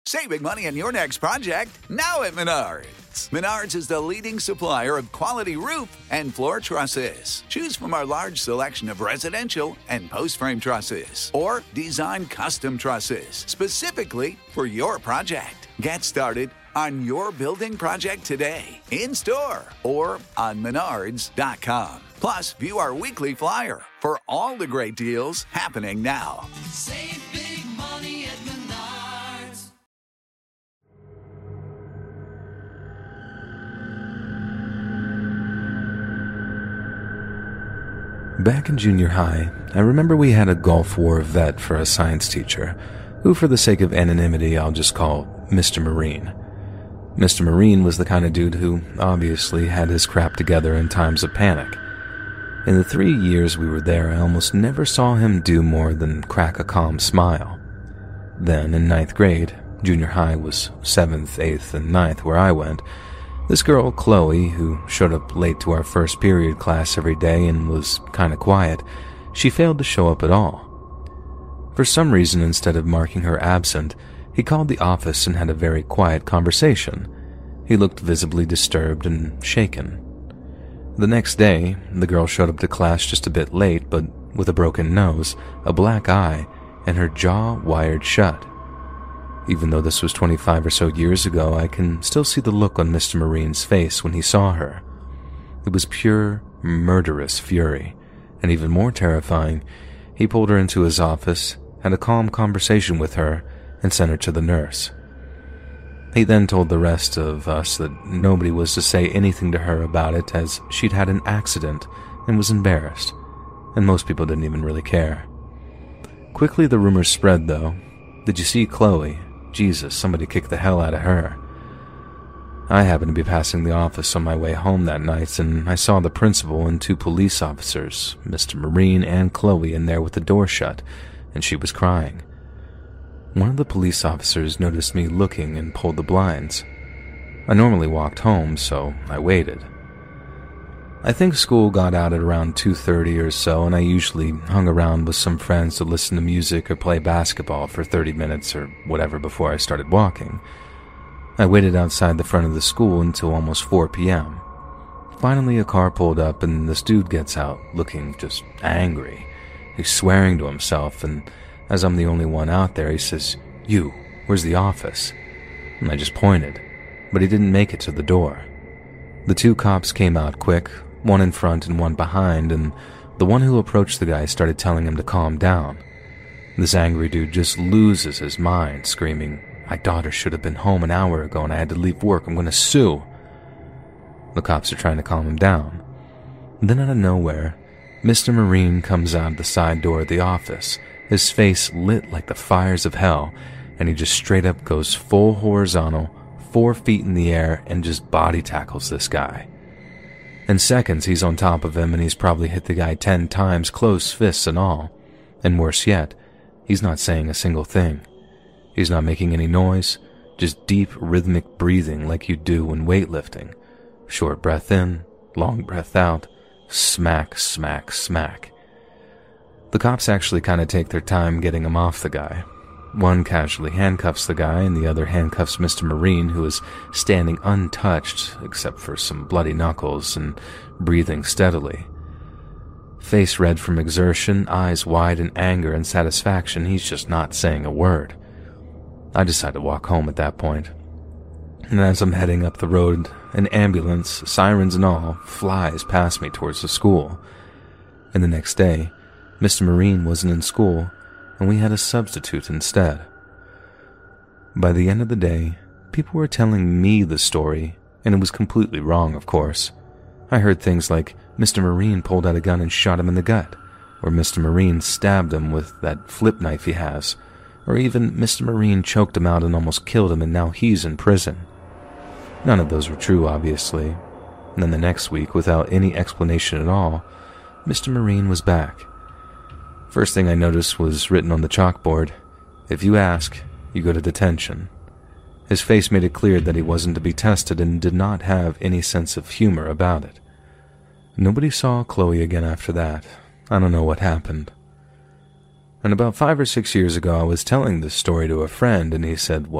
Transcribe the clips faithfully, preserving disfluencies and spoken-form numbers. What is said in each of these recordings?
Saving money on your next project, now at Menards. Menards is the leading supplier of quality roof and floor trusses. Choose from our large selection of residential and post-frame trusses, or design custom trusses specifically for your project. Get started on your building project today, in-store or on menards dot com. Plus, view our weekly flyer for all the great deals happening now. Save big money at Menards. Back in junior high, I remember we had a Gulf War vet for a science teacher, who for the sake of anonymity I'll just call Mister Marine. Mister Marine was the kind of dude who obviously had his crap together in times of panic. In the three years we were there, I almost never saw him do more than crack a calm smile. Then, in ninth grade, junior high was seventh, eighth, and ninth where I went, this girl, Chloe, who showed up late to our first period class every day and was kinda quiet, she failed to show up at all. For some reason, instead of marking her absent, he called the office and had a very quiet conversation. He looked visibly disturbed and shaken. The next day, the girl showed up to class just a bit late, but with a broken nose, a black eye, and her jaw wired shut. Even though this was twenty-five or so years ago, I can still see the look on Mister Marine's face when he saw her. It was pure, murderous fury, and even more terrifying, he pulled her into his office, had a calm conversation with her, and sent her to the nurse. He then told the rest of us that nobody was to say anything to her about it, as she'd had an accident and was embarrassed, and most people didn't even really care. Quickly the rumors spread, though. Did you see Chloe? Jesus, somebody kicked the hell out of her. I happened to be passing the office on my way home that night, and I saw the principal and two police officers, Mister Marine and Chloe, in there with the door shut, and she was crying. One of the police officers noticed me looking and pulled the blinds. I normally walked home, so I waited. I think school got out at around two thirty or so, and I usually hung around with some friends to listen to music or play basketball for thirty minutes or whatever before I started walking. I waited outside the front of the school until almost four p.m. Finally, a car pulled up, and this dude gets out, looking just angry. He's swearing to himself, and as I'm the only one out there, he says, "You, where's the office?" And I just pointed, but he didn't make it to the door. The two cops came out quick, one in front and one behind, and the one who approached the guy started telling him to calm down. This angry dude just loses his mind, screaming, "My daughter should have been home an hour ago and I had to leave work. I'm gonna sue." The cops are trying to calm him down. Then out of nowhere, Mister Marine comes out the side door of the office, his face lit like the fires of hell, and he just straight up goes full horizontal, four feet in the air, and just body tackles this guy. In seconds, he's on top of him, and he's probably hit the guy ten times, closed fists and all. And worse yet, he's not saying a single thing. He's not making any noise, just deep, rhythmic breathing like you do when weightlifting. Short breath in, long breath out, smack, smack, smack. The cops actually kind of take their time getting him off the guy. One casually handcuffs the guy, and the other handcuffs Mister Marine, who is standing untouched, except for some bloody knuckles, and breathing steadily. Face red from exertion, eyes wide in anger and satisfaction, he's just not saying a word. I decide to walk home at that point. And as I'm heading up the road, an ambulance, sirens and all, flies past me towards the school. And the next day, Mister Marine wasn't in school, and we had a substitute instead. By the end of the day, people were telling me the story, and it was completely wrong, of course. I heard things like Mister Marine pulled out a gun and shot him in the gut, or Mister Marine stabbed him with that flip knife he has, or even Mister Marine choked him out and almost killed him and now he's in prison. None of those were true, obviously. And then the next week, without any explanation at all, Mister Marine was back. First thing I noticed was written on the chalkboard, "If you ask, you go to detention." His face made it clear that he wasn't to be tested and did not have any sense of humor about it. Nobody saw Chloe again after that. I don't know what happened. And about five or six years ago, I was telling this story to a friend, and he said, "Well,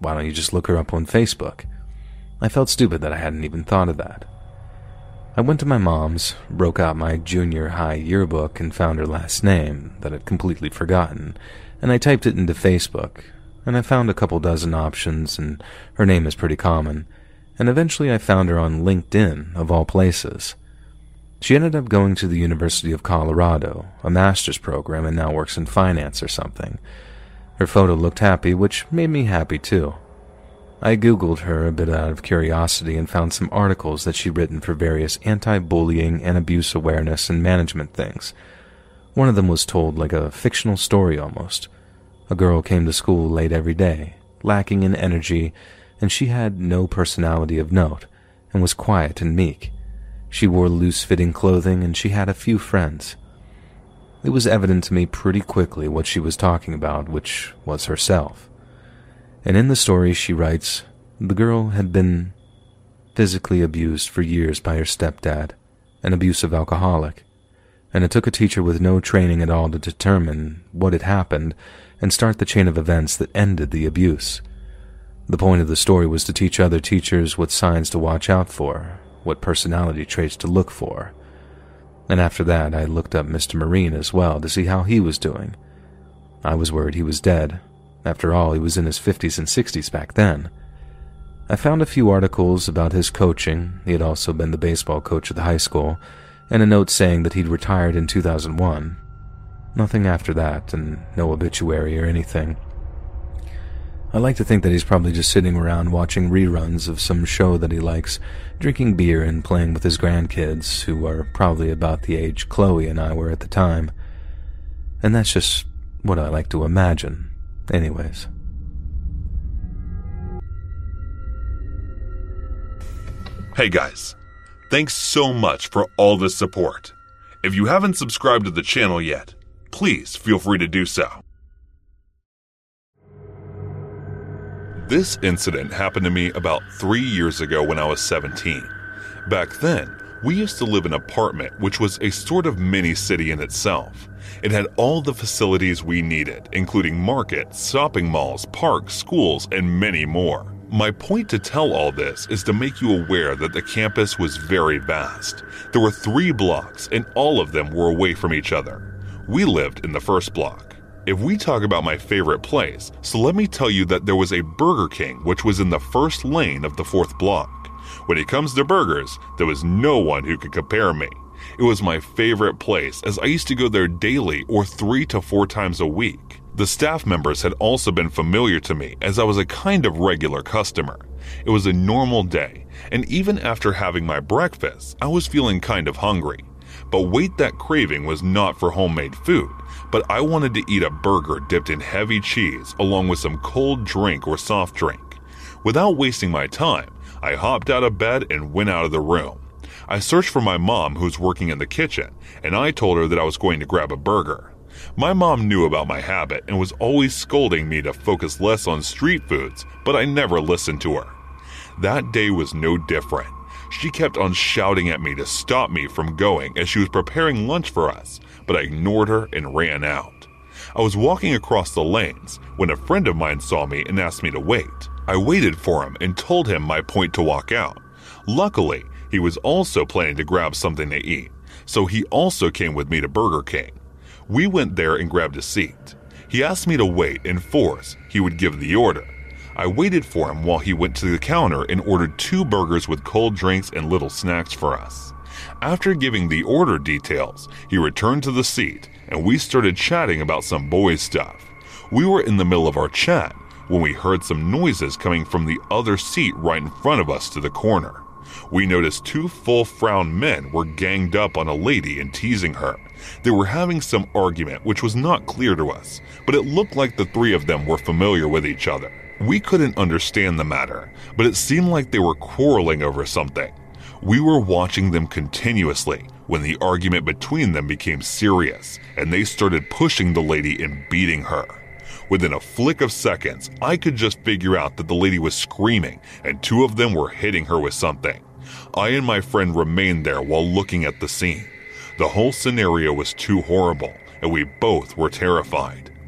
why don't you just look her up on Facebook? I felt stupid that I hadn't even thought of that. I went to my mom's, broke out my junior high yearbook and found her last name that I'd completely forgotten, and I typed it into Facebook, and I found a couple dozen options, and her name is pretty common, and eventually I found her on LinkedIn, of all places. She ended up going to the University of Colorado, a master's program, and now works in finance or something. Her photo looked happy, which made me happy too. I googled her a bit out of curiosity and found some articles that she'd written for various anti-bullying and abuse awareness and management things. One of them was told like a fictional story almost. A girl came to school late every day, lacking in energy, and she had no personality of note, and was quiet and meek. She wore loose-fitting clothing, and she had a few friends. It was evident to me pretty quickly what she was talking about, which was herself. And in the story she writes, the girl had been physically abused for years by her stepdad, an abusive alcoholic, and it took a teacher with no training at all to determine what had happened and start the chain of events that ended the abuse. The point of the story was to teach other teachers what signs to watch out for, what personality traits to look for. And after that, I looked up Mister Marine as well to see how he was doing. I was worried he was dead. After all, he was in his fifties and sixties back then. I found a few articles about his coaching. He had also been the baseball coach of the high school, and a note saying that he'd retired in two thousand one. Nothing after that, and no obituary or anything. I like to think that he's probably just sitting around watching reruns of some show that he likes, drinking beer and playing with his grandkids, who are probably about the age Chloe and I were at the time. And that's just what I like to imagine, anyways. Hey guys, thanks so much for all the support. If you haven't subscribed to the channel yet, please feel free to do so. This incident happened to me about three years ago when I was seventeen. Back then, we used to live in an apartment which was a sort of mini-city in itself. It had all the facilities we needed, including markets, shopping malls, parks, schools, and many more. My point to tell all this is to make you aware that the campus was very vast. There were three blocks, and all of them were away from each other. We lived in the first block. If we talk about my favorite place, so let me tell you that there was a Burger King which was in the first lane of the fourth block. When it comes to burgers, there was no one who could compare me. It was my favorite place as I used to go there daily or three to four times a week. The staff members had also been familiar to me as I was a kind of regular customer. It was a normal day, and even after having my breakfast, I was feeling kind of hungry. But wait, that craving was not for homemade food, but I wanted to eat a burger dipped in heavy cheese along with some cold drink or soft drink. Without wasting my time, I hopped out of bed and went out of the room. I searched for my mom, who was working in the kitchen, and I told her that I was going to grab a burger. My mom knew about my habit and was always scolding me to focus less on street foods, but I never listened to her. That day was no different. She kept on shouting at me to stop me from going as she was preparing lunch for us, but I ignored her and ran out. I was walking across the lanes when a friend of mine saw me and asked me to wait. I waited for him and told him my point to walk out. Luckily, he was also planning to grab something to eat, so he also came with me to Burger King. We went there and grabbed a seat. He asked me to wait and force he would give the order. I waited for him while he went to the counter and ordered two burgers with cold drinks and little snacks for us. After giving the order details, he returned to the seat and we started chatting about some boys stuff. We were in the middle of our chat when we heard some noises coming from the other seat right in front of us to the corner. We noticed two full-frown men were ganged up on a lady and teasing her. They were having some argument which was not clear to us, but it looked like the three of them were familiar with each other. We couldn't understand the matter, but it seemed like they were quarreling over something. We were watching them continuously when the argument between them became serious, and they started pushing the lady and beating her. Within a flick of seconds, I could just figure out that the lady was screaming, and two of them were hitting her with something. I and my friend remained there while looking at the scene. The whole scenario was too horrible, and we both were terrified.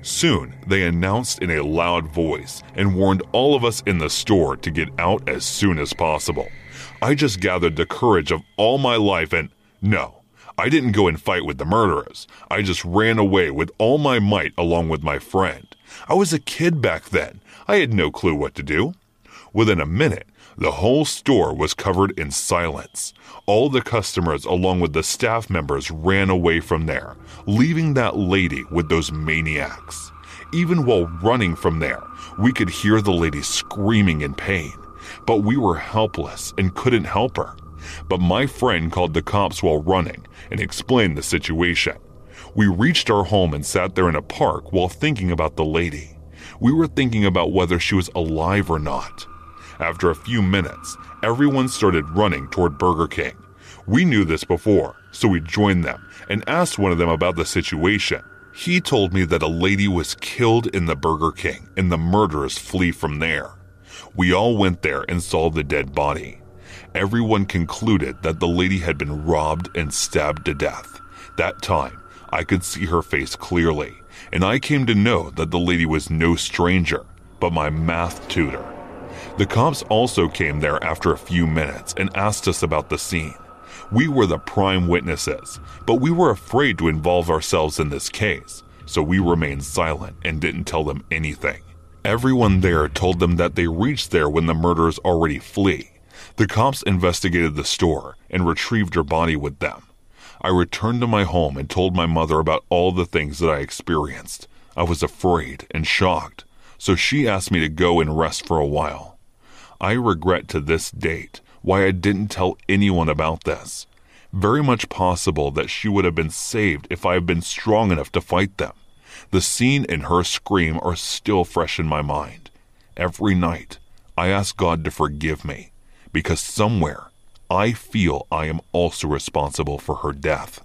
Soon, they announced in a loud voice and warned all of us in the store to get out as soon as possible. I just gathered the courage of all my life and, no, I didn't go and fight with the murderers. I just ran away with all my might along with my friend. I was a kid back then. I had no clue what to do. Within a minute, the whole store was covered in silence. All the customers along with the staff members ran away from there, leaving that lady with those maniacs. Even while running from there, we could hear the lady screaming in pain, but we were helpless and couldn't help her. But my friend called the cops while running and explained the situation. We reached our home and sat there in a park while thinking about the lady. We were thinking about whether she was alive or not. After a few minutes, everyone started running toward Burger King. We knew this before, so we joined them and asked one of them about the situation. He told me that a lady was killed in the Burger King and the murderers flee from there. We all went there and saw the dead body. Everyone concluded that the lady had been robbed and stabbed to death. That time, I could see her face clearly, and I came to know that the lady was no stranger, but my math tutor. The cops also came there after a few minutes and asked us about the scene. We were the prime witnesses, but we were afraid to involve ourselves in this case, so we remained silent and didn't tell them anything. Everyone there told them that they reached there when the murderers already flee. The cops investigated the store and retrieved her body with them. I returned to my home and told my mother about all the things that I experienced. I was afraid and shocked, so she asked me to go and rest for a while. I regret to this date why I didn't tell anyone about this. Very much possible that she would have been saved if I had been strong enough to fight them. The scene and her scream are still fresh in my mind. Every night, I ask God to forgive me, because somewhere, I feel I am also responsible for her death.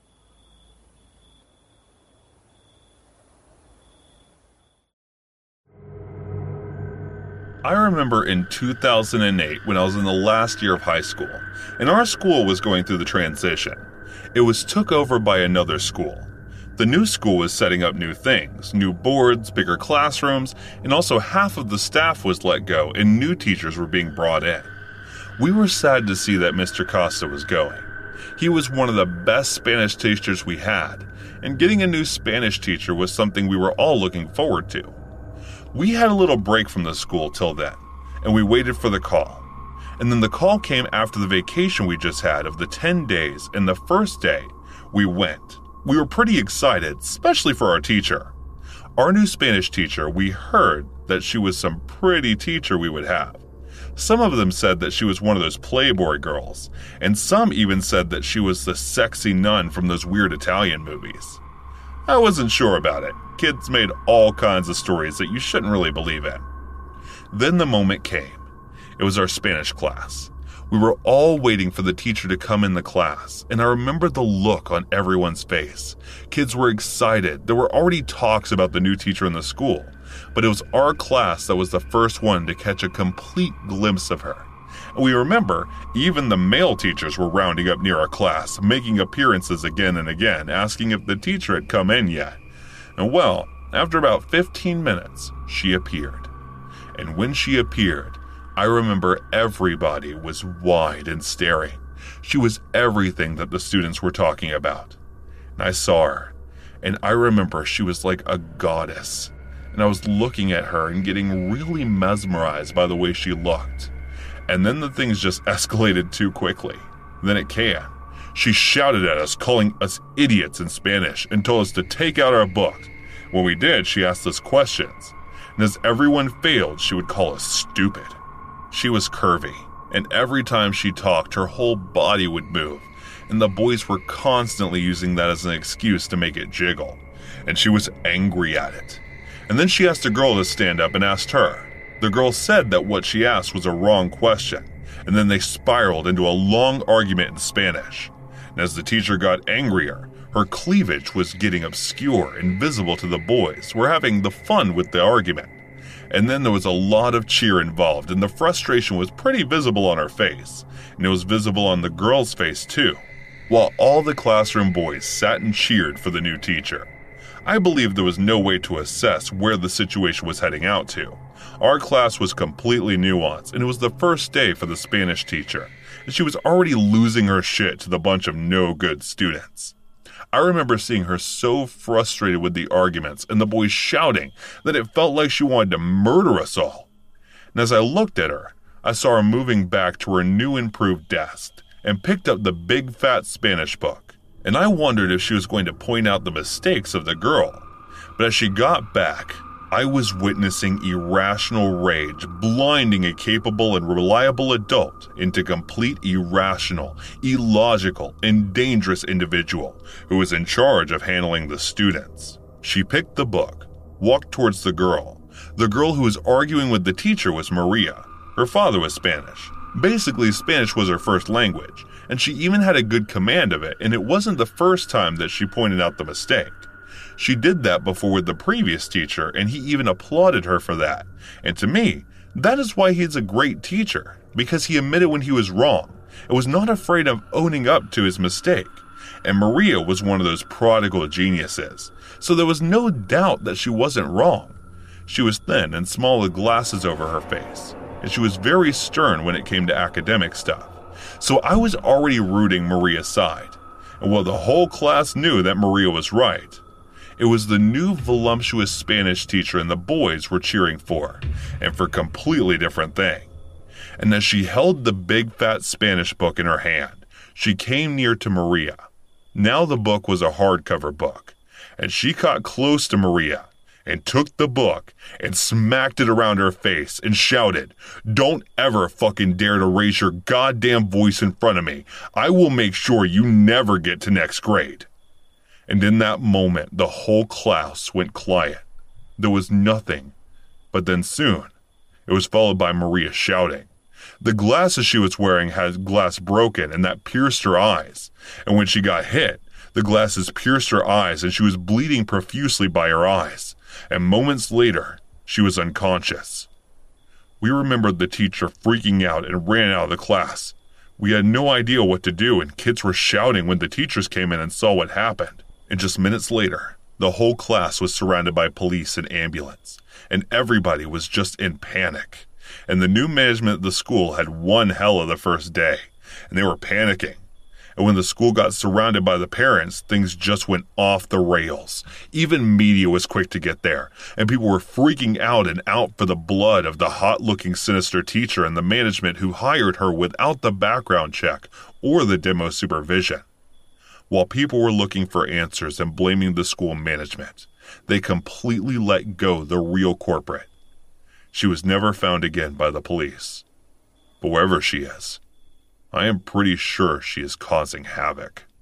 I remember in two thousand eight when I was in the last year of high school, and our school was going through the transition. It was took over by another school. The new school was setting up new things, new boards, bigger classrooms, and also half of the staff was let go and new teachers were being brought in. We were sad to see that Mister Costa was going. He was one of the best Spanish teachers we had, and getting a new Spanish teacher was something we were all looking forward to. We had a little break from the school till then, and we waited for the call. And then the call came after the vacation we just had of the ten days, and the first day, we went. We were pretty excited, especially for our teacher. Our new Spanish teacher, we heard that she was some pretty teacher we would have. Some of them said that she was one of those Playboy girls, and some even said that she was the sexy nun from those weird Italian movies. I wasn't sure about it. Kids made all kinds of stories that you shouldn't really believe in. Then the moment came. It was our Spanish class. We were all waiting for the teacher to come in the class, and I remember the look on everyone's face. Kids were excited. There were already talks about the new teacher in the school, but it was our class that was the first one to catch a complete glimpse of her. And we remember even the male teachers were rounding up near our class, making appearances again and again, asking if the teacher had come in yet. And well, after about fifteen minutes, she appeared. And when she appeared, I remember everybody was wide and staring. She was everything that the students were talking about. And I saw her, and I remember she was like a goddess. And I was looking at her and getting really mesmerized by the way she looked. And then the things just escalated too quickly. Then it came. She shouted at us, calling us idiots in Spanish, and told us to take out our books. When we did, she asked us questions. And as everyone failed, she would call us stupid. She was curvy, and every time she talked, her whole body would move, and the boys were constantly using that as an excuse to make it jiggle. And she was angry at it. And then she asked a girl to stand up and asked her. The girl said that what she asked was a wrong question, and then they spiraled into a long argument in Spanish. And as the teacher got angrier, her cleavage was getting obscure and visible to the boys who were having the fun with the argument. And then there was a lot of cheer involved, and the frustration was pretty visible on her face, and it was visible on the girl's face too, while all the classroom boys sat and cheered for the new teacher. I believe there was no way to assess where the situation was heading out to. Our class was completely nuanced, and it was the first day for the Spanish teacher, and she was already losing her shit to the bunch of no-good students. I remember seeing her so frustrated with the arguments and the boys shouting that it felt like she wanted to murder us all. And as I looked at her, I saw her moving back to her new improved desk and picked up the big fat Spanish book. And I wondered if she was going to point out the mistakes of the girl. But as she got back, I was witnessing irrational rage blinding a capable and reliable adult into complete irrational, illogical, and dangerous individual who was in charge of handling the students. She picked the book, walked towards the girl. The girl who was arguing with the teacher was Maria. Her father was Spanish. Basically, Spanish was her first language, and she even had a good command of it, and it wasn't the first time that she pointed out the mistake. She did that before with the previous teacher, and he even applauded her for that. And to me, that is why he's a great teacher, because he admitted when he was wrong and was not afraid of owning up to his mistake. And Maria was one of those prodigal geniuses, so there was no doubt that she wasn't wrong. She was thin and small with glasses over her face, and she was very stern when it came to academic stuff. So I was already rooting Maria's side, and while the whole class knew that Maria was right, it was the new voluptuous Spanish teacher and the boys were cheering for, and for a completely different thing. And as she held the big fat Spanish book in her hand, she came near to Maria. Now the book was a hardcover book, and she caught close to Maria and took the book and smacked it around her face and shouted, "Don't ever fucking dare to raise your goddamn voice in front of me. I will make sure you never get to next grade." And in that moment, the whole class went quiet. There was nothing. But then soon, it was followed by Maria shouting. The glasses she was wearing had glass broken, and that pierced her eyes. And when she got hit, the glasses pierced her eyes, and she was bleeding profusely by her eyes. And moments later, she was unconscious. We remembered the teacher freaking out and ran out of the class. We had no idea what to do, and kids were shouting when the teachers came in and saw what happened. And just minutes later, the whole class was surrounded by police and ambulance, and everybody was just in panic. And the new management of the school had one hell of the first day, and they were panicking. And when the school got surrounded by the parents, things just went off the rails. Even media was quick to get there, and people were freaking out and out for the blood of the hot-looking sinister teacher and the management who hired her without the background check or the demo supervision. While people were looking for answers and blaming the school management, they completely let go the real culprit. She was never found again by the police. But wherever she is, I am pretty sure she is causing havoc.